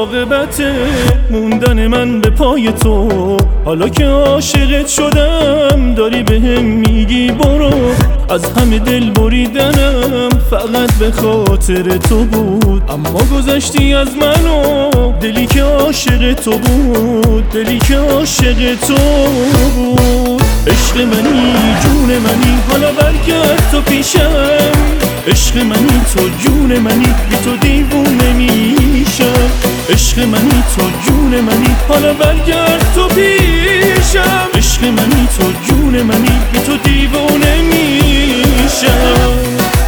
عاقبت موندن من به پای تو. حالا که عاشقت شدم داری بهم میگی برو. از همه دل بریدنم فقط به خاطر تو بود. اما گذشتی از منو، دلی که عاشق تو بود، دلی که عاشق تو بود. عشق منی جون منی، حالا برگرد تو پیشم. عشق منی تو جون منی، بی تو دیوونه میشم. عشق منی تو جون منی، حالا برگرد تو پیشم. عشق منی تو جون منی، بی تو دیوونه میشم.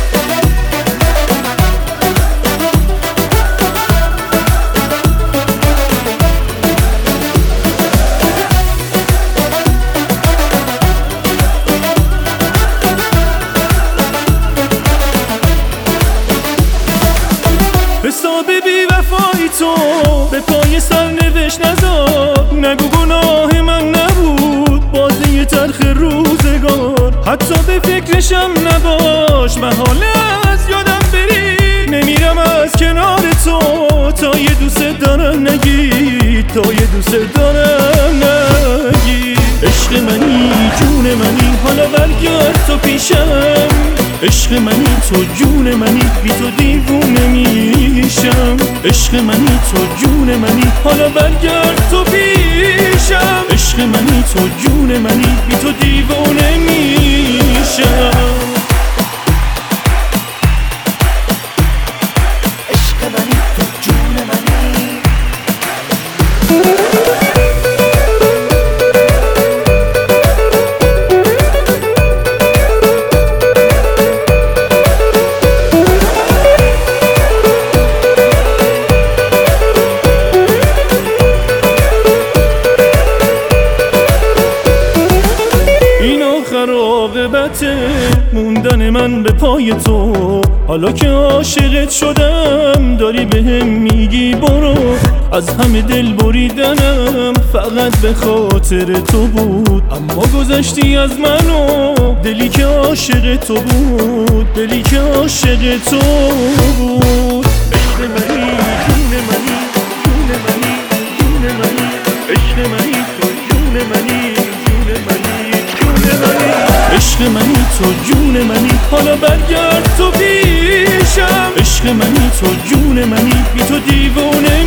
حساب بی وفایی تو به پای سرنوشت نذار. نگو گناه من نبود بازی تلخ روزگار. حتی به فکرشم نباش، محاله از یادم بری. نمیرم از کنار تو تا یه دوست دارم نگی، تا یه دوست دارم نگی. عشق منی جون منی، حالا برگرد تو پیشم. عشق منی تو جون منی، بی تو دیوونه میشم. عشق منی تو جون منی، حالا برگرد تو پیشم. عشق منی تو جون منی، بی تو دیوونه میشم. عشق منی تو جون منی. عاقبت موندن من به پای تو. حالا که عاشقت شدم داری بهم میگی برو. از همه دل بریدنم فقط به خاطر تو بود. اما گذشتی از منو، دلی که عاشق تو بود، دلی که عاشق تو بود. عشق منی جون منی، جون منی، جون منی. عشق منی تو جون منی، جون منی، جون منی. عشق منی تو جون منی، حالا برگرد تو پیشم. عشق منی تو جون منی، بی تو دیوونه